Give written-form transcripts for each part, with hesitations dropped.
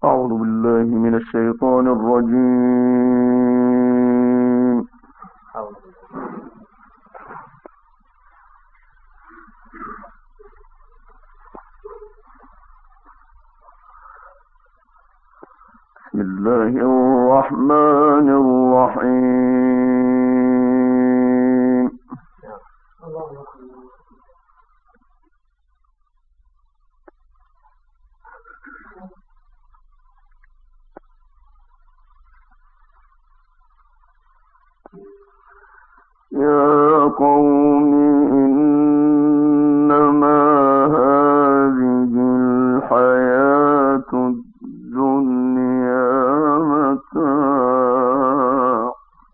أعوذ بالله من الشيطان الرجيم. بسم الله الرحمن الرحيم. يا قوم إنما هذه الحياة الدنيا متاع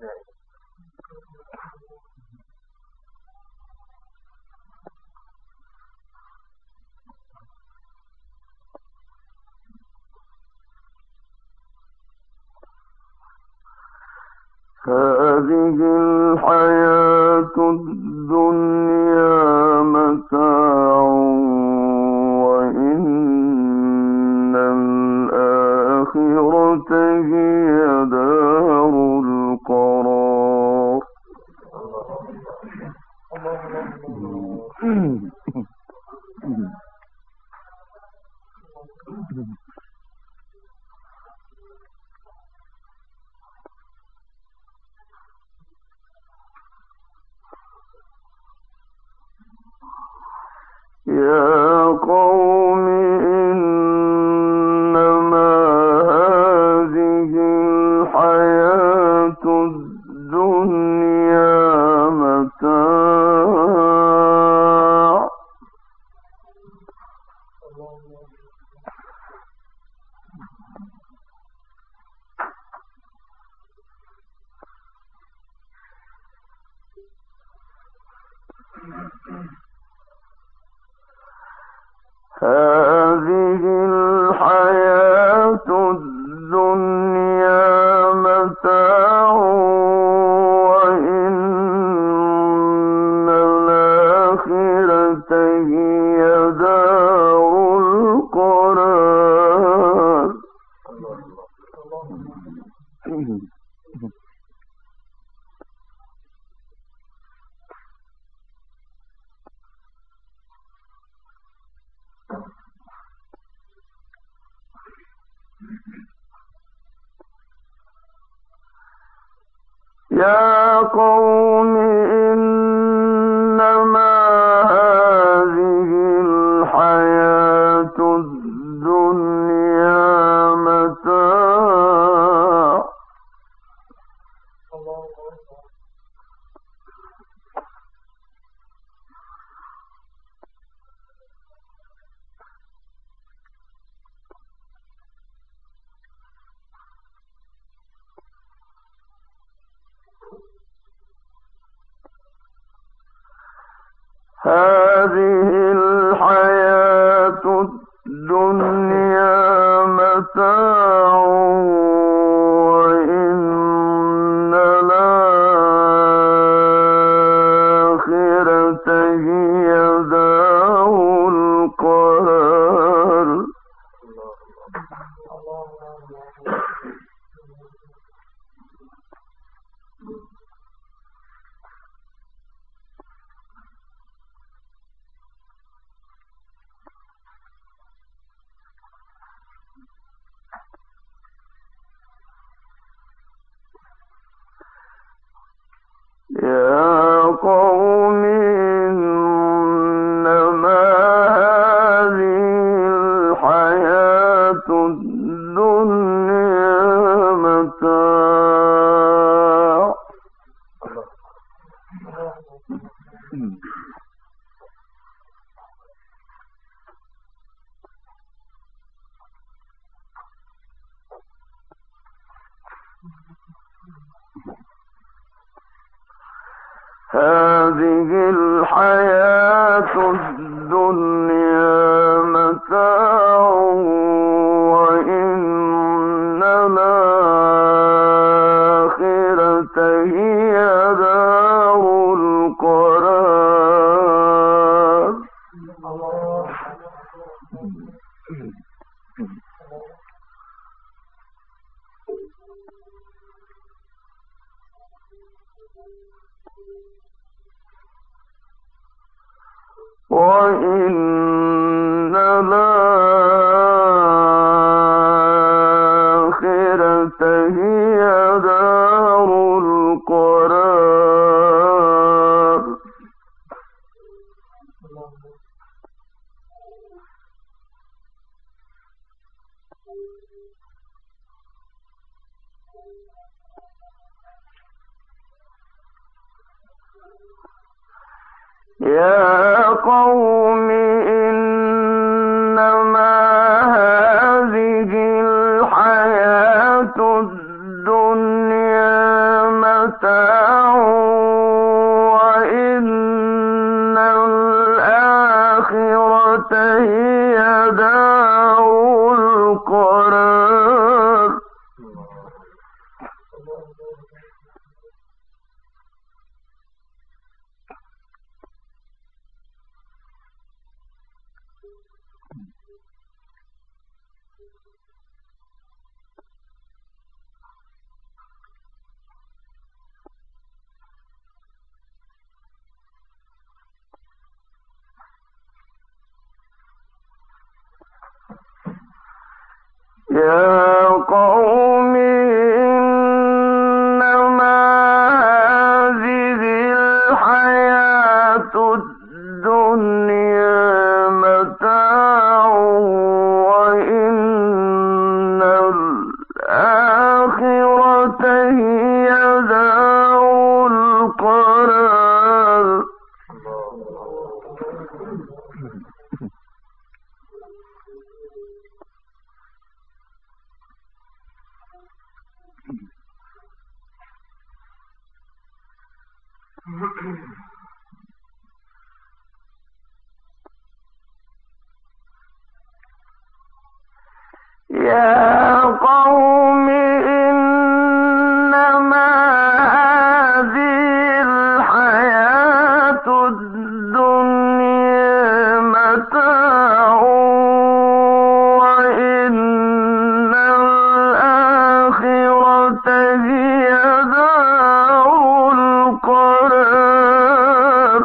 هذه الحياة الدنيا متاع وإن الآخرة هي دار القرار. يا قوم إنما هذه الحياة الدنيا متاع هذه الحياة الدنيا متاع وإن الآخرة هي دار القرار. يا قوم إنما هذه الحياة الدنيا متاع هذه الحياة الدنيا متاع وإن الآخرة هي دار القرار. يا قوم إنما هذه الحياة الدنيا متاع هذه الحياة الدنيا متاع وإن الآخرة هي دار القرار. يا قوم إنما هذه الحياة الدنيا متاع وإن الآخرة هي دار القرار. يا قوم إنما هذه الحياة الدنيا متاع وإن الآخرة هي دار القرار. يا قوم إنما هذه الحياة الدنيا متاع وإن الآخرة هي دار القرار.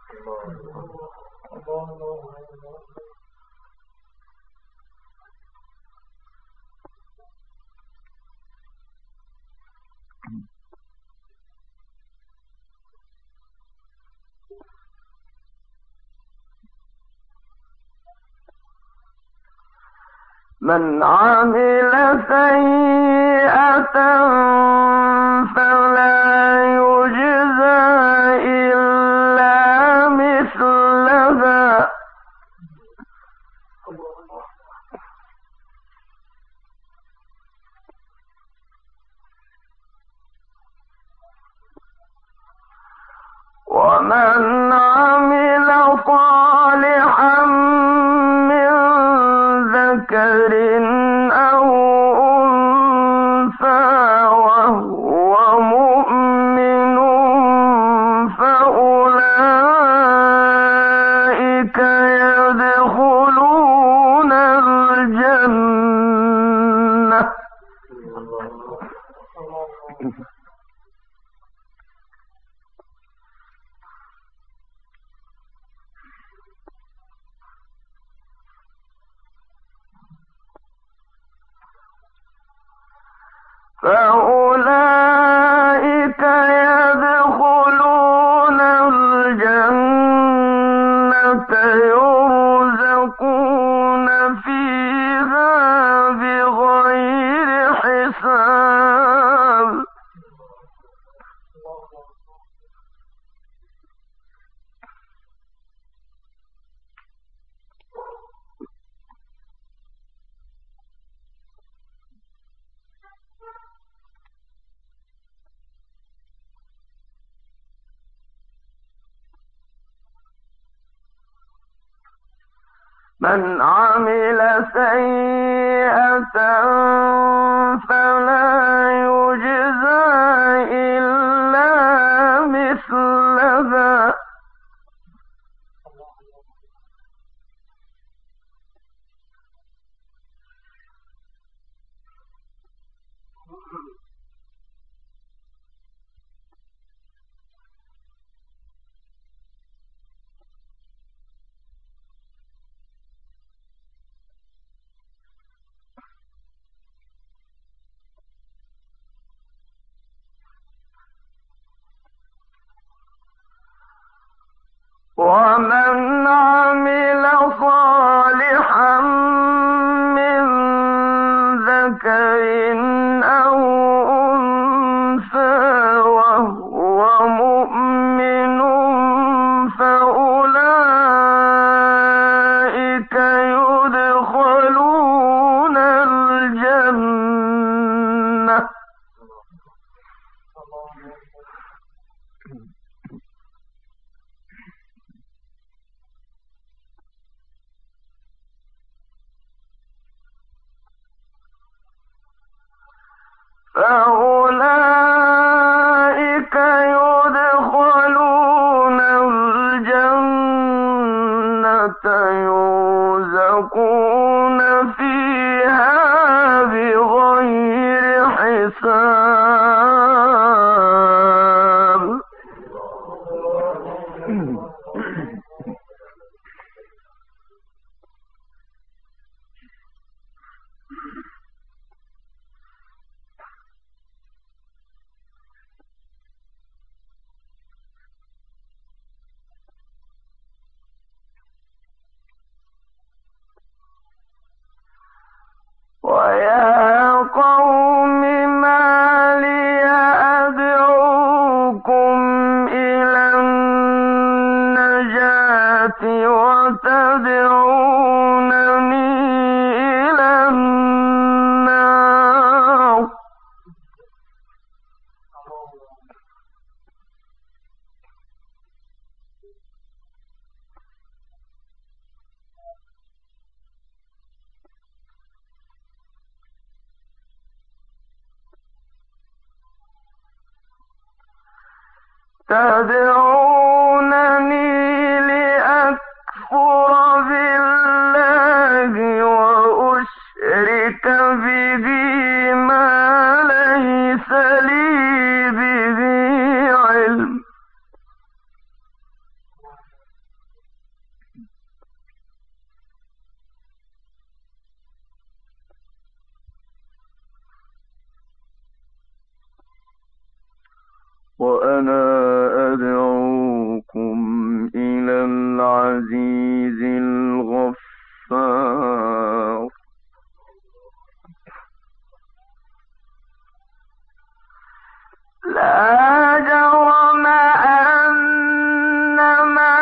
من عمل سيئة فلا يجزى إلا مثلها ومن عمل صالحا من ذكر أو أنثى وهو مؤمن فأولئك يدخلون الجنة فأولئك يدخلون الجنة يرزقون فيها بغير حساب. من عمل سيئة فلا يجزى إلا مثلها ومن عمل صالحا من ذكر أو أنثى وهو مؤمن فأولئك فأولئك يدخلون الجنة يرزقون فيها بغير حساب. ويا قوم ما لي أدعوكم إلى النجاة وتدعونني إلى النار. تدعونني لأكفر بالله وأشرك به ما ليس لي به علم. وأنا أدعوكم إلى العزيز الغفار. لا جرم أن ما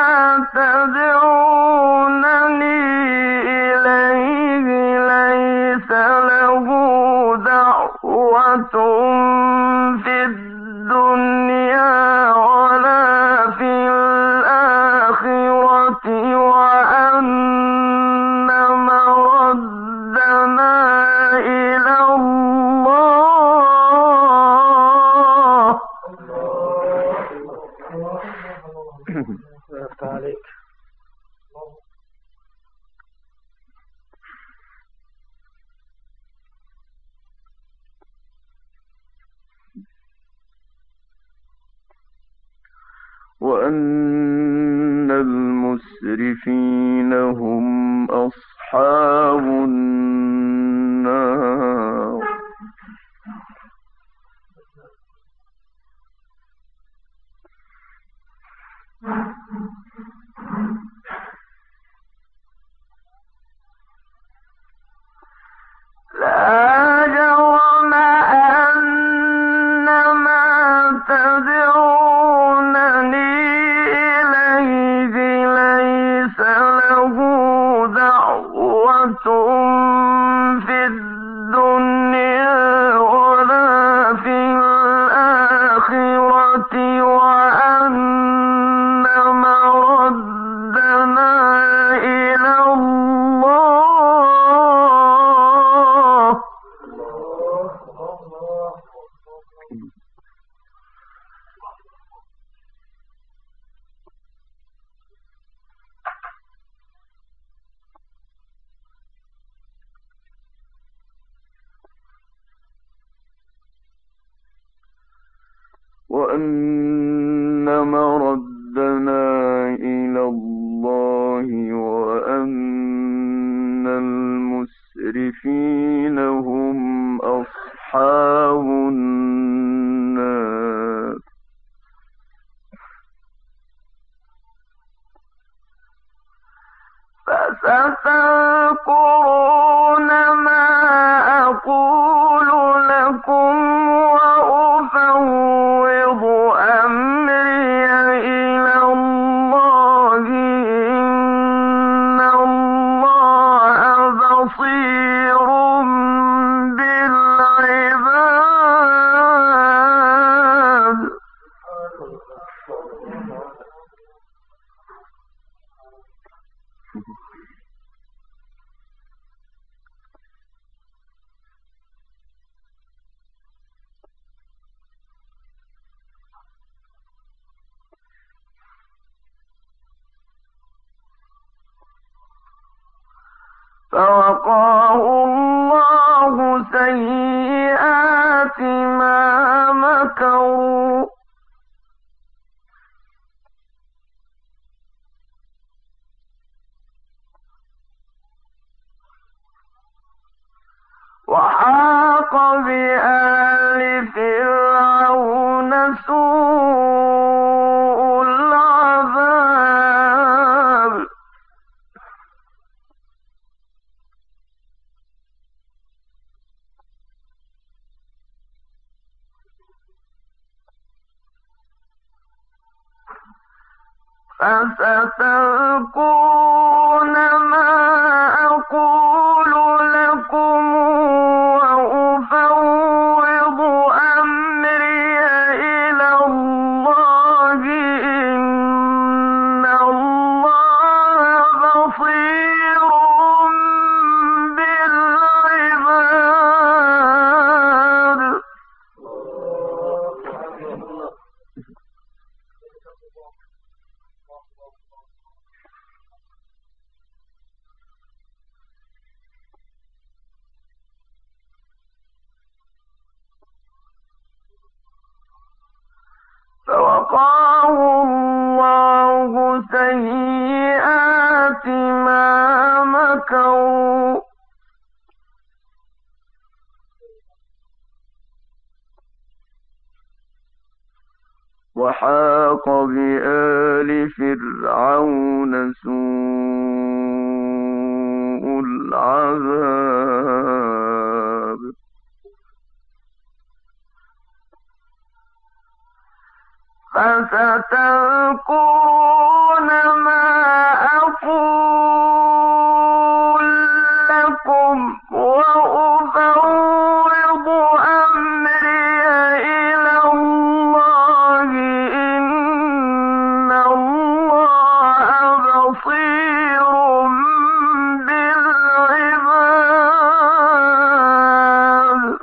تدعونني إليه ليس له دعوة في الدنيا ولا في الآخرة، وأن مردنا إلى الله. وأن المسرفين هم أصحاب النار. لا جرم أن ما تدعونني إليه ليس له دعوة في الدنيا ولا في الآخرة، وأن مردنا إلى الله. وأن مردنا إلى الله، وأن المسرفين هم أصحاب النار. فستذكرون ما أقول لكم وأفوض أمري إلى الله، إن الله بصير بالعباد. فوقاه الله سيئات ما مكروا وحاق بآل فرعون سوء العذاب فستذكرون ما أقول لكم وأفوض أمري إلى الله إن الله بصير بالعباد فوقاه الله سيئات ما مكروا وحاق بآل فرعون سوء العذاب فستذكرون ما أقول لكم وأفوض أمري إلى الله إن الله بصير بالعباد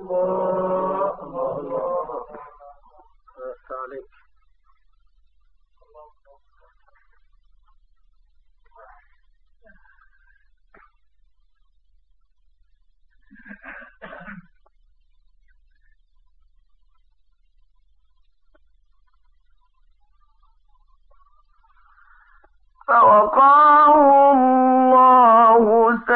فوقاه الله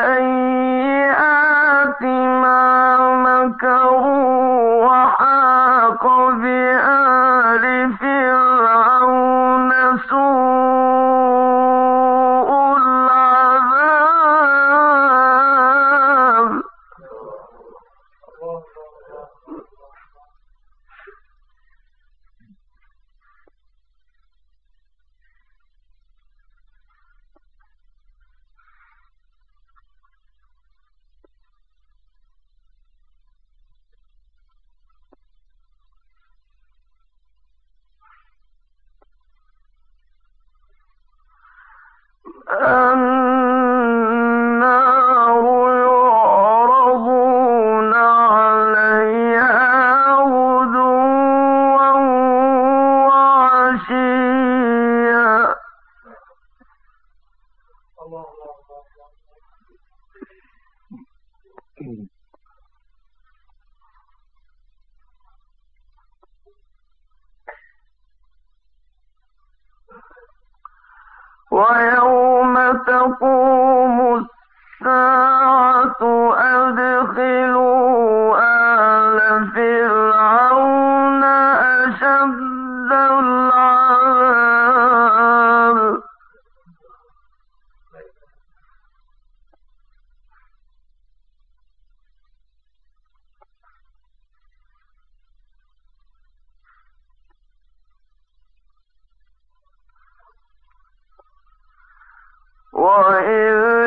سيئات ما مكروا وحاق بآل فرعون سوء العذاب النار يعرضون عليها غدوا وعشيا ويوم تقوم الساعة أدخلوا آل فرعون أشد العذاب وإذ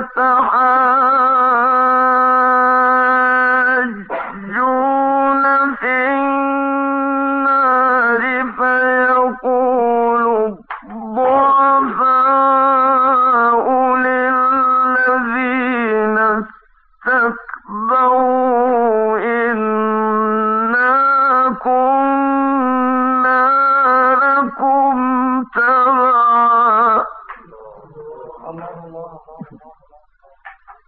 يتحاجون في النار فيقول الضعفاء للذين استكبروا إنا كنا لكم تبعا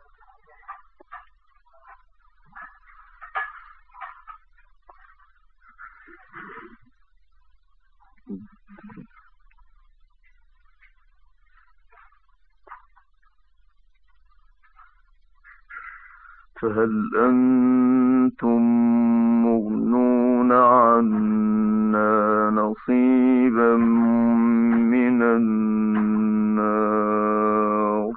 فهل أنتم مغنون عنا نصيبا من النار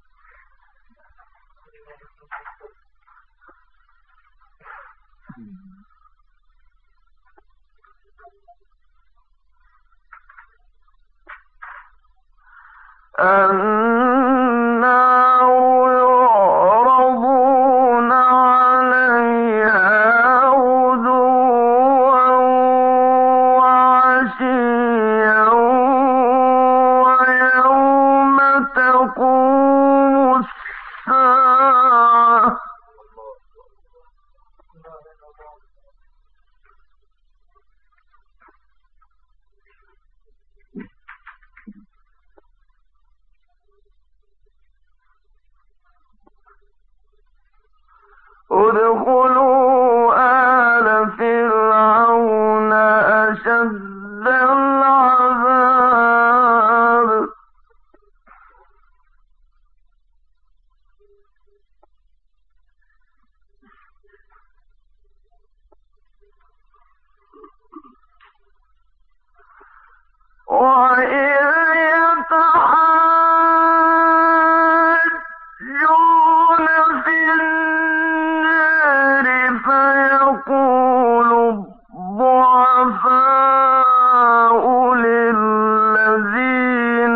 النار يعرضون عليها غدوا وعشيا ويوم تقوم الساعة ادخلوا آل فرعون أشد العذاب وإذ يتحاجون في النار فيقول الضعفاء للذين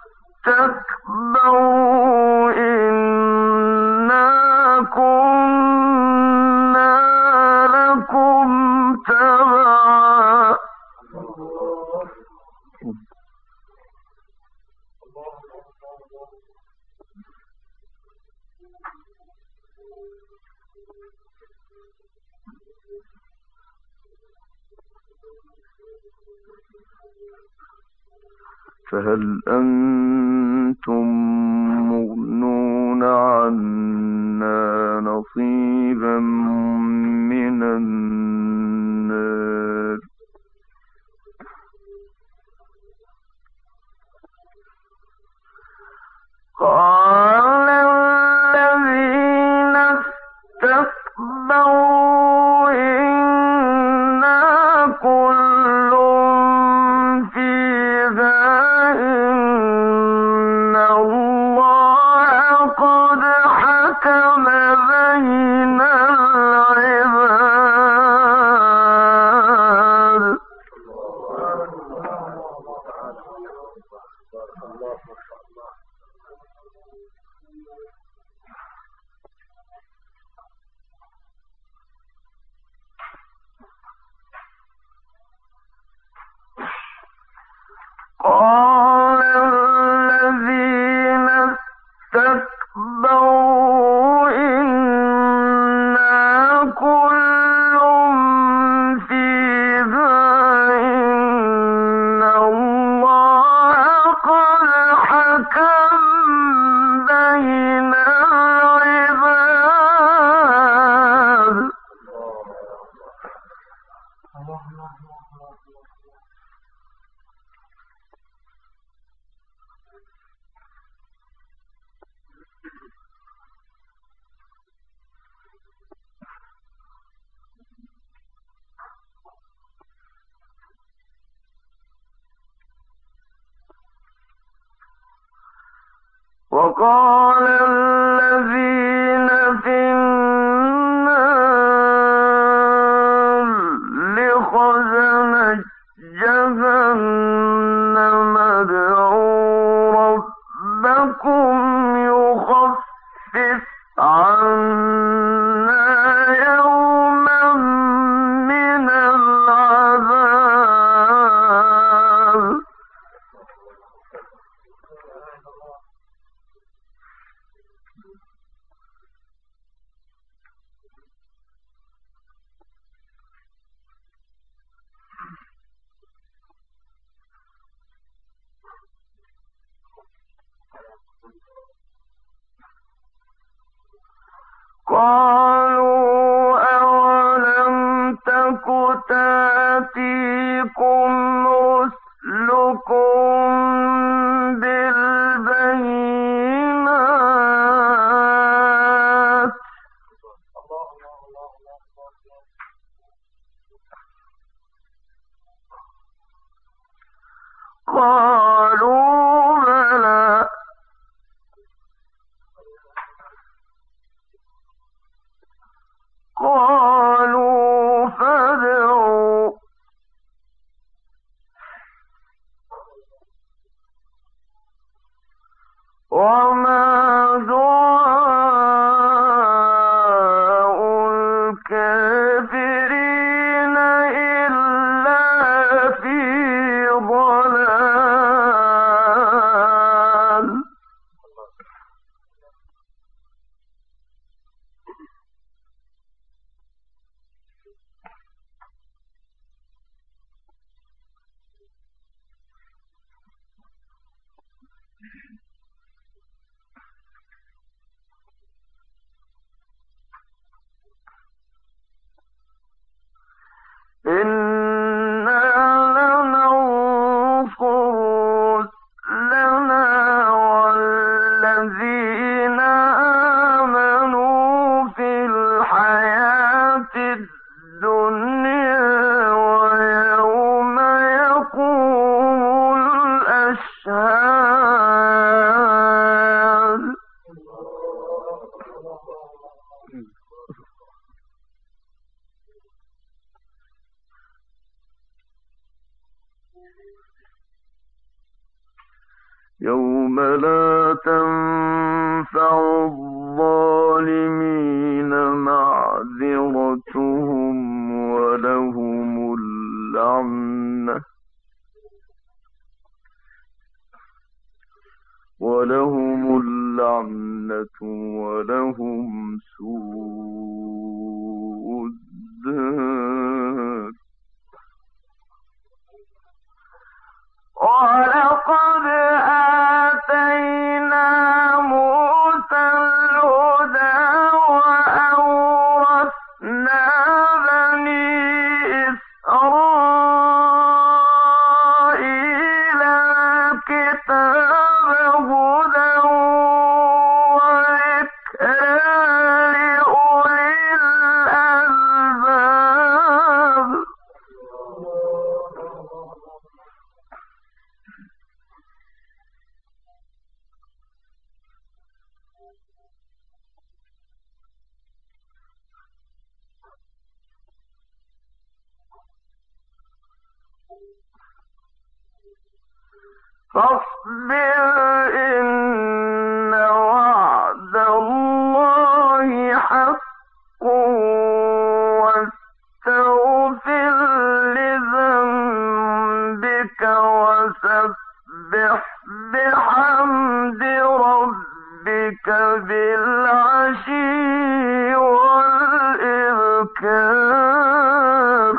استكبروا إنا كنا لكم تبعا فهل أنتم مغنون عنا نصيبا من النار قال الذين استكبروا إنا كل فيها إن الله قد حكم بين العباد قال الذين استكبروا إنا كل فيها إن الله قد حكم بين العباد وقال الذين في النار لخزنة جهنم ادعوا ربكم يخفف عنا يوما من العذاب قالوا أولم تك تأتيكم رسلكم بالبينات الكافرين إلا في ضلال. إنا لننصر رسلنا والذين آمنوا في الحياة الدنيا ويوم يقوم الأشهاد. يوم لا تنفع الظالمين معذرتهم ولهم اللعنة ولهم سوء الدار. ولقد آتينا موسى الهدى وأورثنا بني إسرائيل الكتاب هدى وذكرى لأولي الألباب. فاصبر إن وعد الله حق واستغفر لذنبك وسبح بحمد ربك بالعشي والإبكار.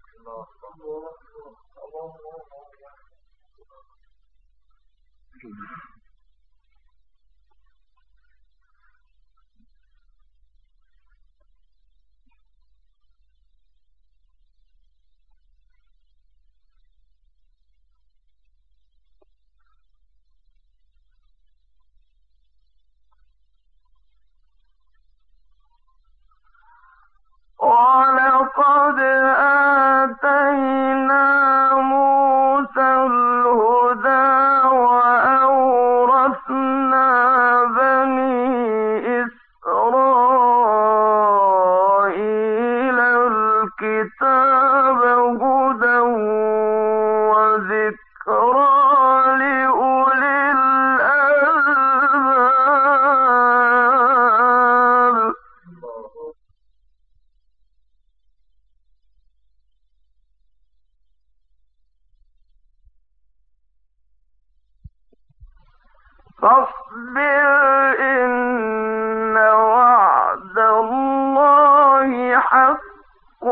ولقد آتينا موسى الهدى وأورثنا بني إسرائيل الكتاب هدى وذكرى لأولي الألباب. فاصبر إن وعد الله حق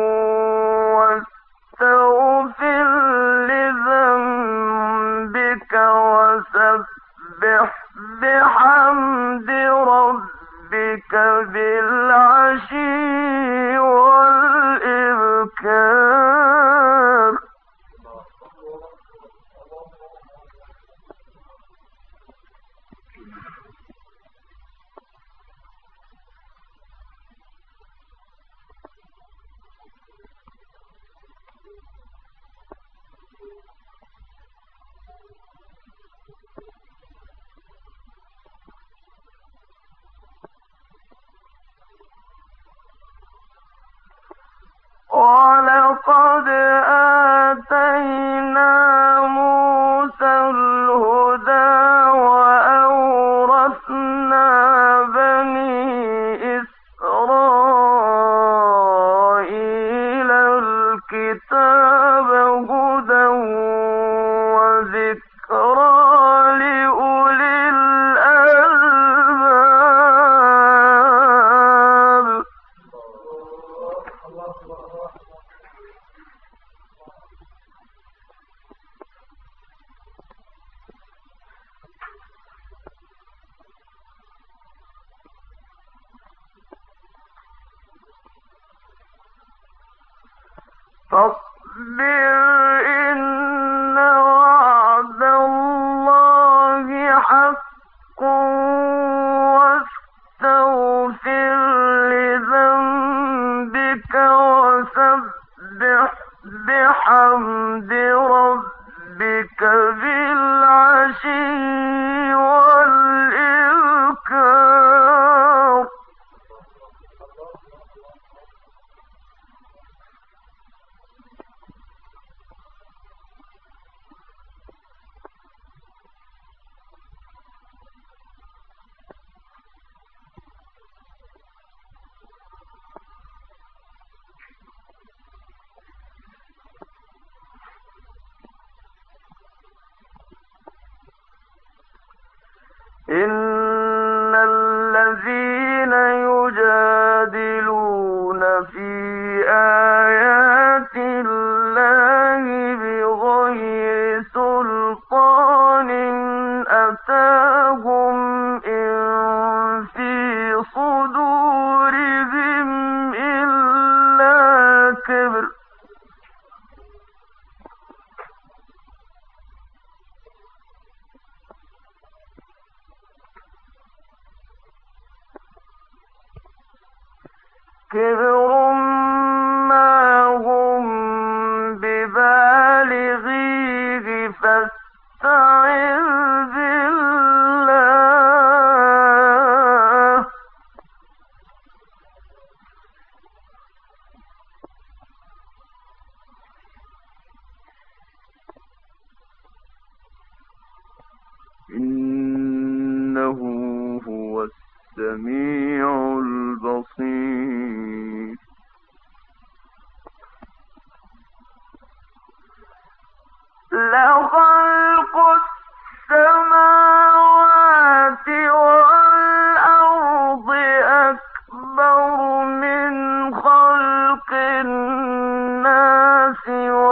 واستغفر لذنبك وسبح بحمد ربك بالعشي والإبكار. ولقد آتينا موسى الهدى وأورثنا بني إسرائيل فاصبر إن وعد الله حق واستغفر لذنبك وسبح بحمد ربك بالعشي والإبكار. إن الذين يجادلون في آيات الله بغير سلطان أتاهم إن في صدورهم إلا كبر ما هم ببالغيه فاستعذ بالله إنه هو السميع البصير. لخلق السماوات والأرض أكبر من خلق الناس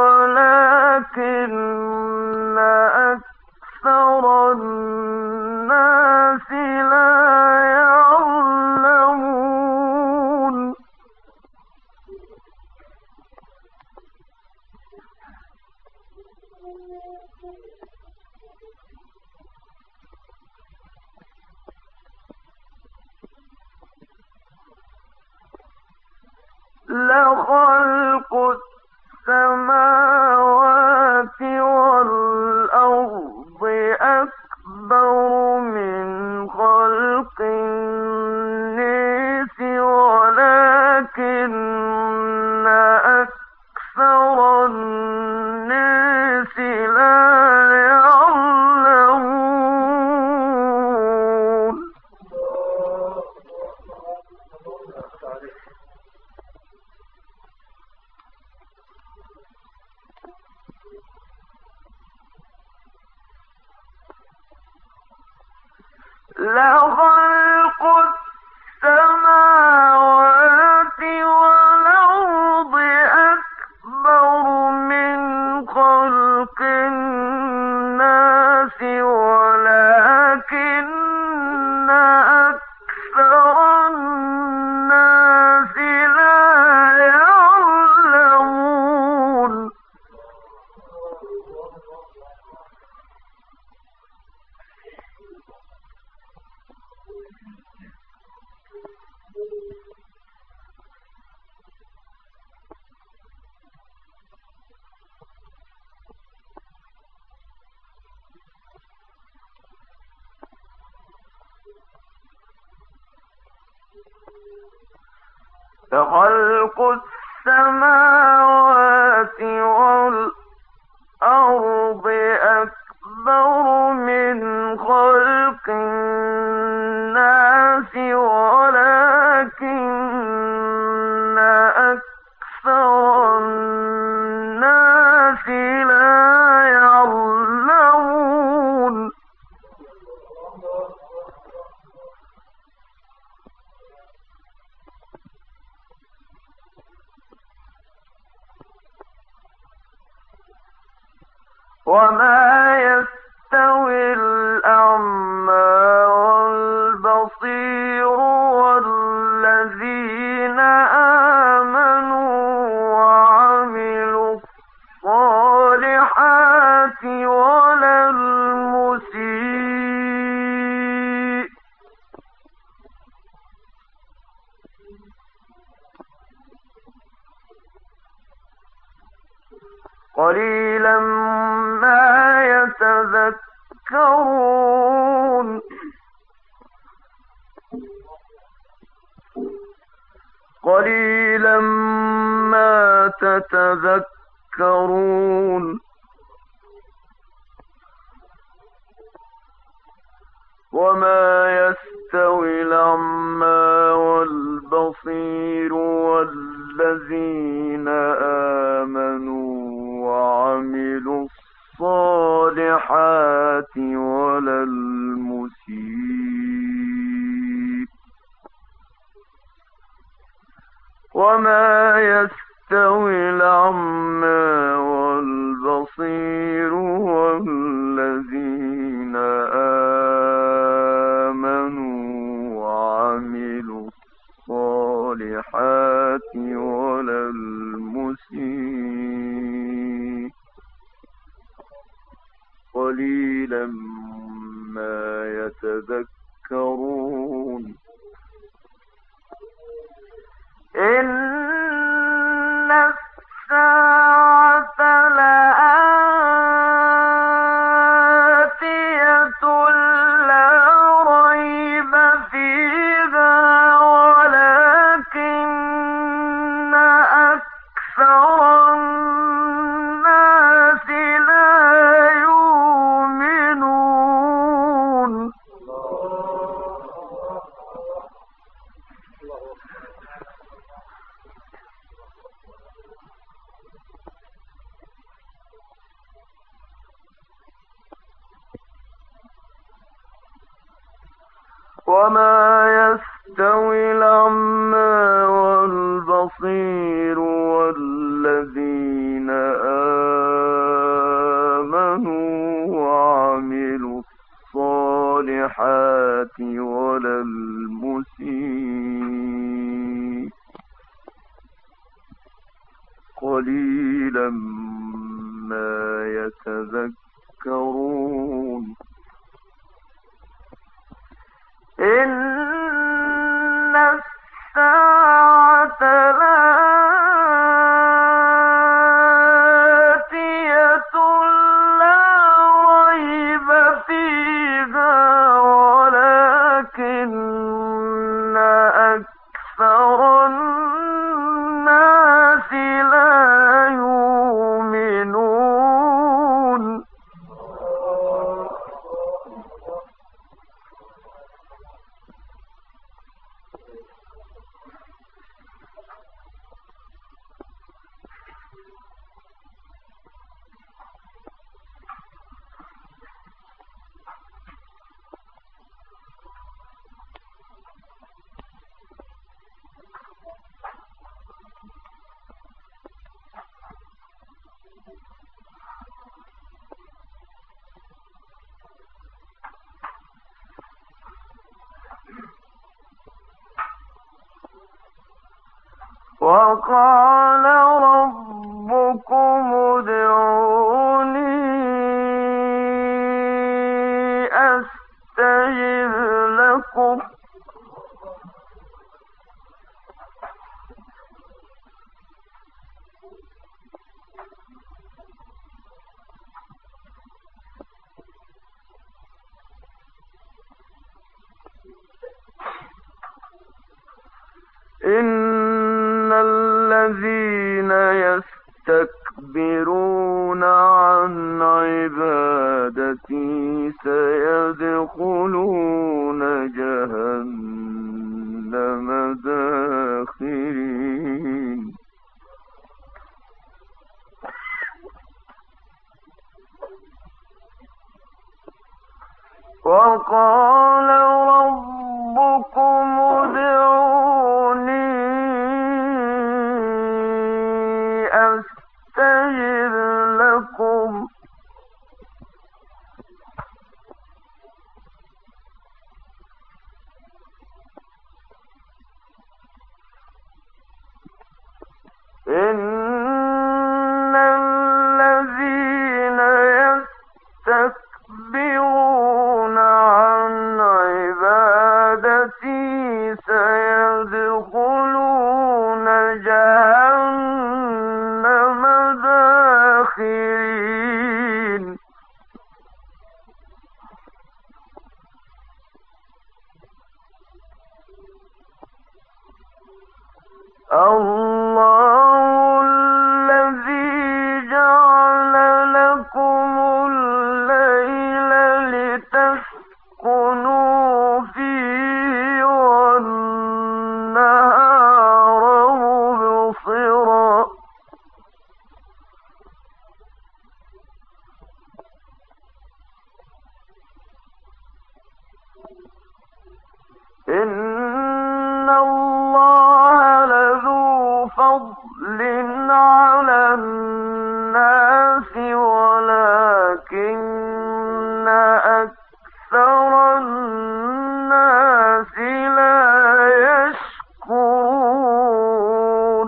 ولكن أكثر الناس لا يعلمون. لخلق السماوات والأرض أكبر من خلق الناس ولكن أكثر الناس لا يعلمون. لخلق السماوات والأرض أكبر من خلق الناس ولكن أكثر الناس لا يعلمون. لخلق السماوات والأرض أكبر من خلق الناس ولكن أكثر الناس لا يعلمون. وما يستوي الأعمى والبصير والذين آمنوا وعملوا قليلا ما يتذكرون قليلا ما تتذكرون وما يستوي الأعمى والبصير والذين آمنوا وعملوا الصالحات ولا المسيء وما يستوي الأعمى والبصير والذين آمنوا وعملوا الصالحات ولا المسيء قليلا ما يتذكرون إن الساعة لآتية لا ريب فيها ولكن أكثر الناس لا يؤمنون وما يستوي الأعمى والبصير والذين آمنوا وعملوا الصالحات ولا المسيء قليلا ما يتذكرون إن الساعة لآتية لا ريب فيها ولكن أكثر الناس لا يؤمنون وقال ربكم ادعوني أستجب لكم إن الذين يستكبرون عن عبادتي سيدخلون جهنم داخرين وقال ربكم ادعوني أستجب لكم إن الذين يستكبرون عن عبادتي الله الذي جعل لكم الليل لتسكنوا فيه والنهار مبصرا إن الله لذو فضل على الناس ولكن أكثر الناس لا يشكرون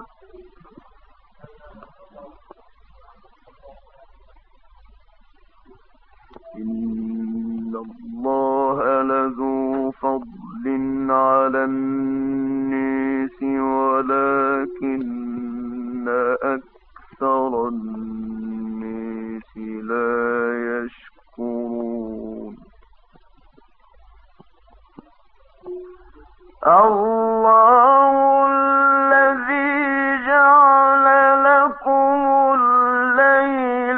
إن الله لذو فضل على الناس ولكن أكثر الناس لا يشكرون الله الذي جعل لكم الليل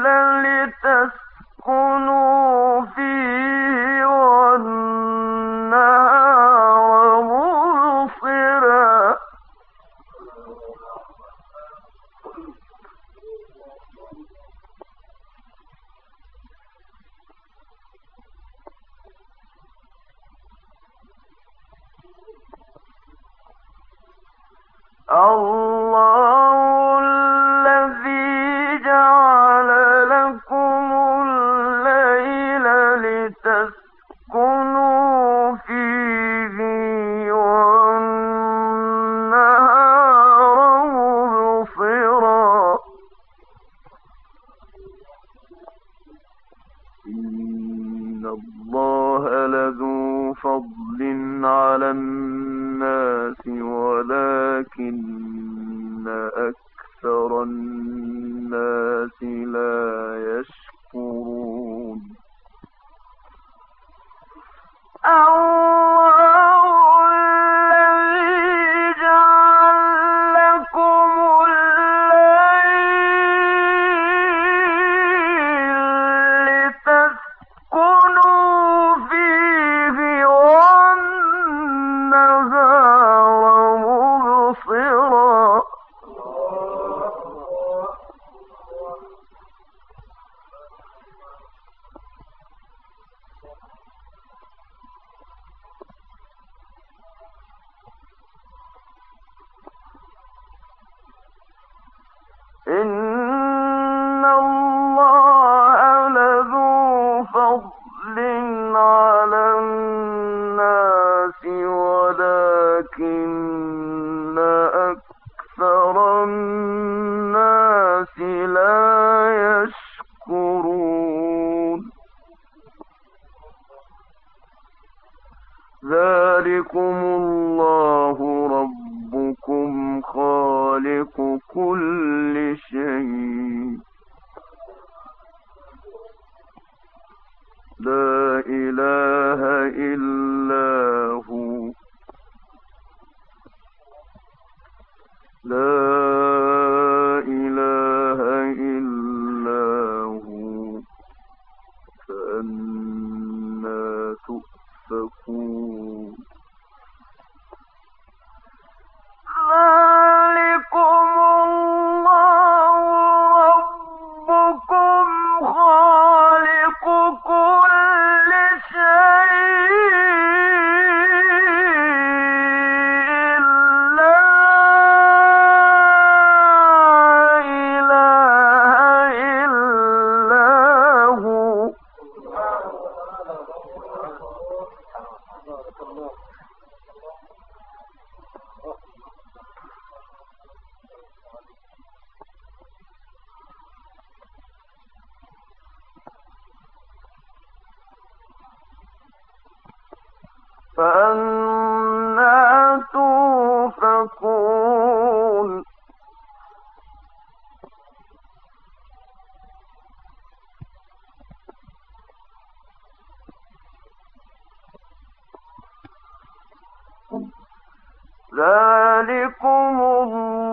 لتسكنوا فيه والنهار مبصرا الله الذي جعل لكم الليل لتسكنوا فيه والنهار مبصرا إن الله لذو فضل على الناس ولكن أكثر الناس لا يشكرون الله الذي جعل لكم الليل لتسكنوا فيه والنهار مبصرا إن الله لذو فضل على الناس ولكن أكثر الناس لا يشكرون ذلكم الله ربكم خالق كل شيء لا إله إلا هو لا إله إلا هو فأنى تؤفكون ذلكم الله ربكم خالق كل شيء لا إله إلا هو فأنى توفكون ذلكم الله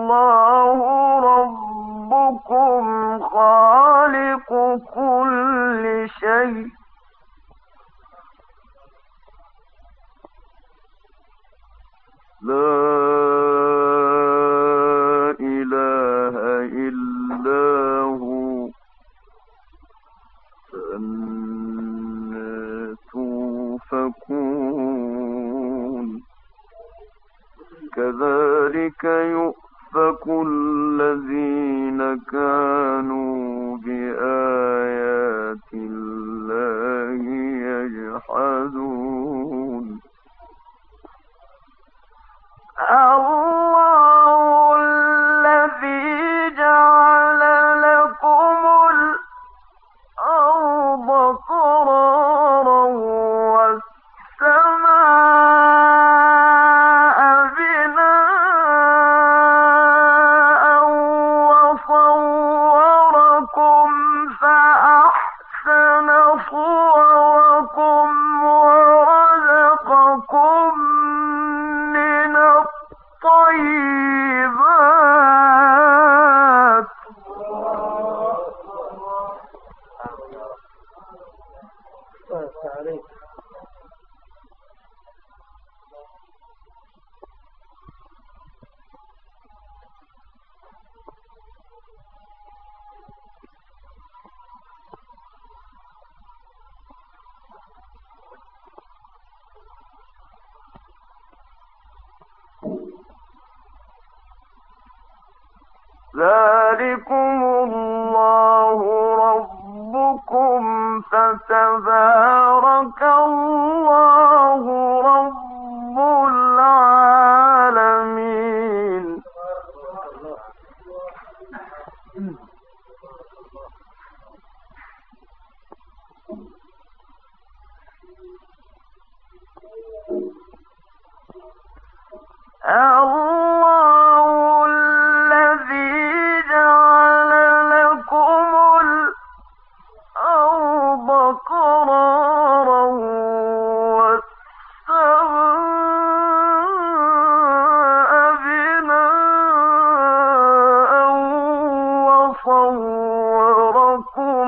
كل شيء لا إله إلا هو فأنى توفكون كذلك يؤفك الذين كانوا بآيات الله يجحدون الله الذي جعل لكم الأرض قرارا والسماء بناء وصوركم فأحسن صوركم ورزقكم من الطيبات ذلكم الله ربكم فتبارك الله رب العالمين الله الذي جعل لكم الأرض قرارا والسماء بناء وصوركم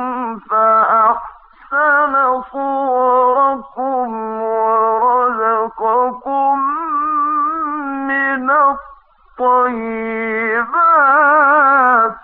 فأحسن صوركم ورزقكم من الطيبات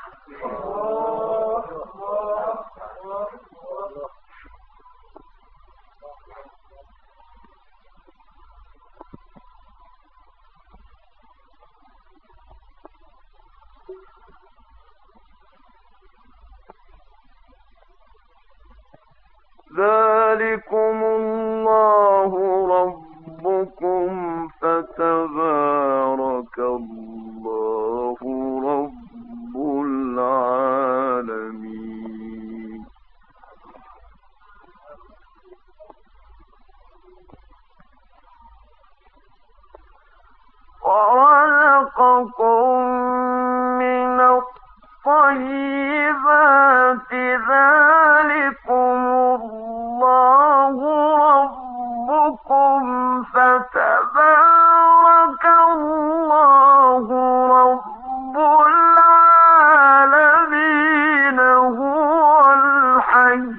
ذلكم الله ربكم فتبارك الله رب العالمين ورزقكم من الطيبات ذلكم الله ربكم فتبارك الله رب العالمين هو الحي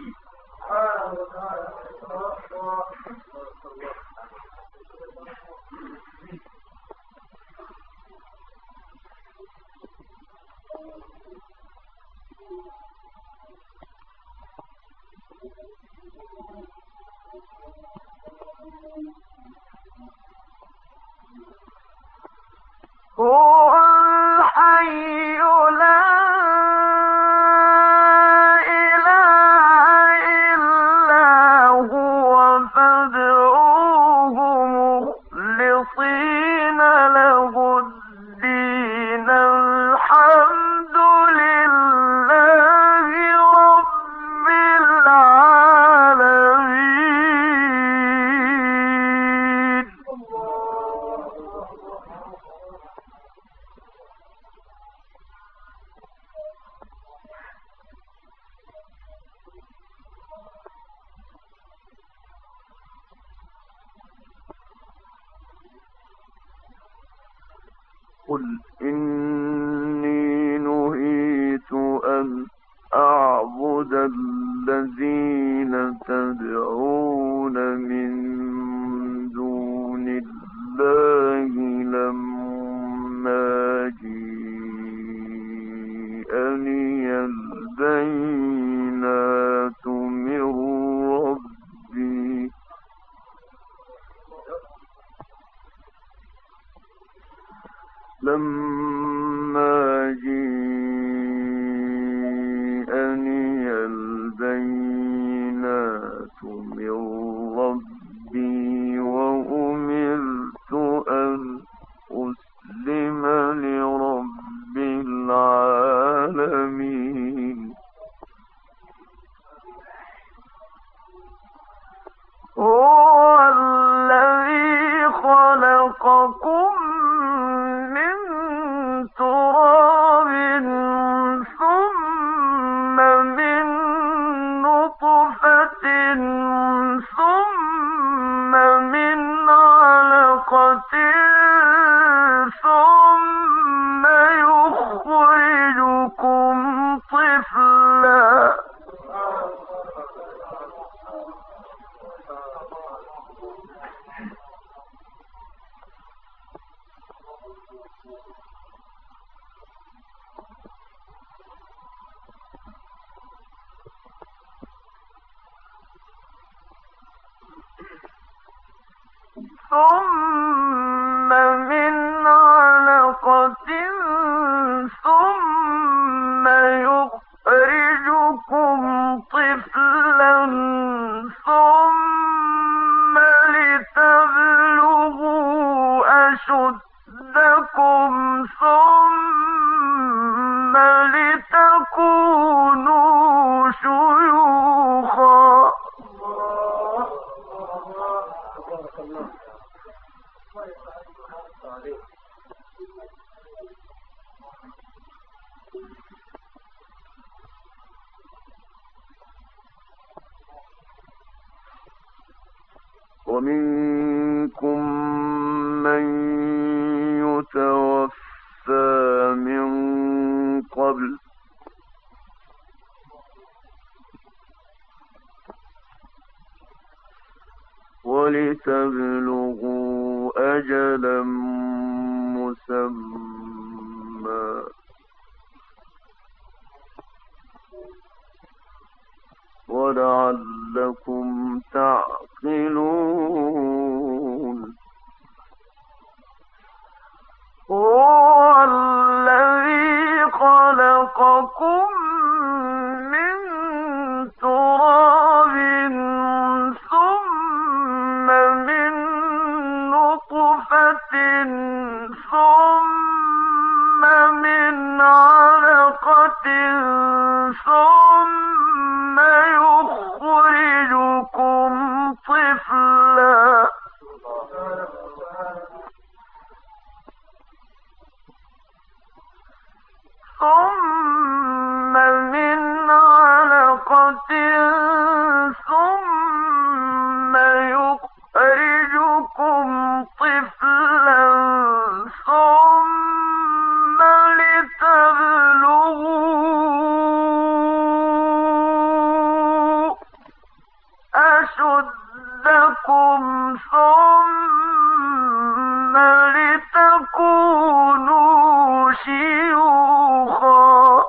هو الحي لا إله إلا هو فادعوه مخلصين له الدين الحمد لله رب العالمين قل إني نهيت أن أعبد لما جيءني البينات من ربي وأمرت أن أسلم لرب العالمين هو الذي خلقكم من تراب ثم من نطفة ثم من علقة ثم يخرجكم طفلا ثم من علقة ثم يخرجكم طفلا ثم لتبلغوا أشدكم ثم لتكونوا شيوخا ومنكم من يتوفى من قبل ولتبلغوا أجلا مسمى ولعلكم تعقلون هو الذي خلقكم من تراب ثم من نطفة ثم من علقة ثم يخرجكم طفلا ثم من علقة ثم يخرجكم طفلا ثم لتبلغوا أشدكم ثم لتكونوا شيوخا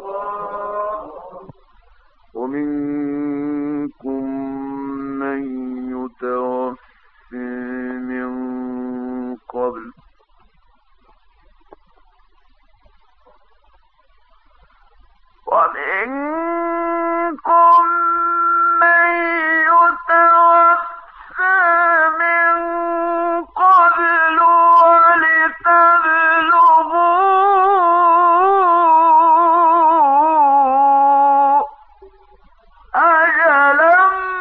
ومنكم من يتوفى من قبل ومنكم من يتوفى من قبل ولتبلغوا أجلا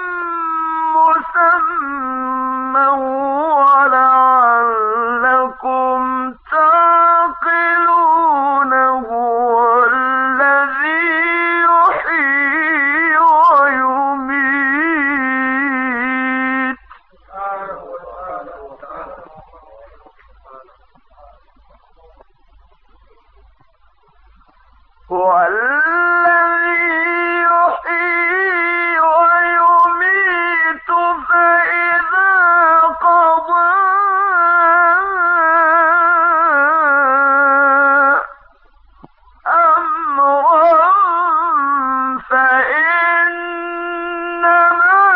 مسمى ولعلكم تعقلون هو الذي يحيي ويميت هو الذي يحيي ويميت فإذا قضى أمرا فإنما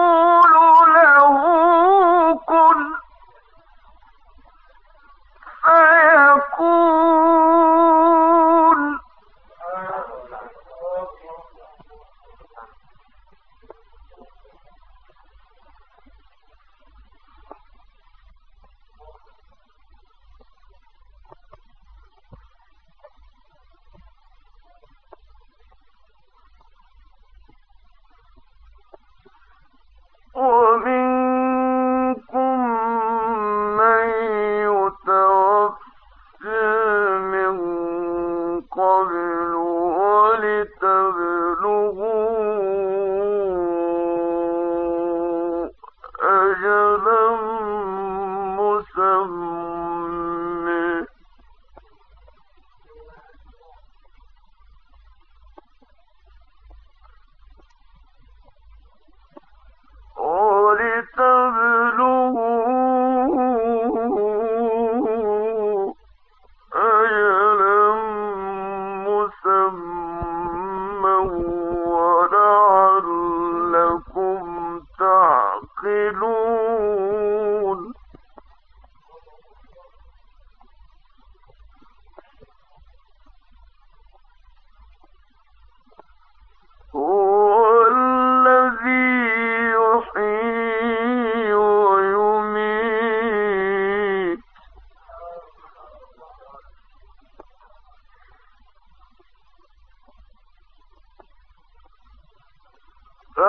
يقول له كن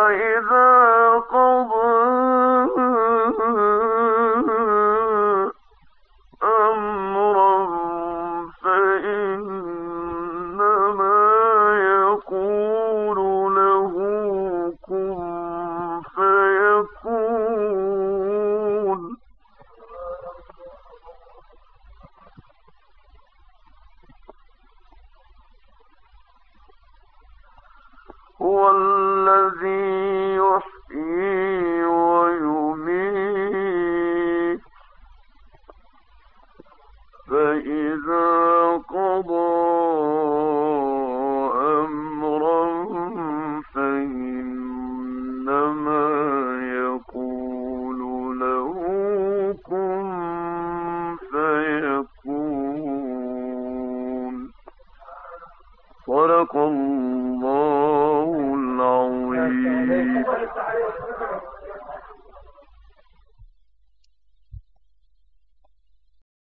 إذا قضى أمرا فإنما يقول له كن فيكون. هو الذي يحيي ويميت فإذا قضى أمرا فإنما يقول له كن فيكون. صدق الله العظيم.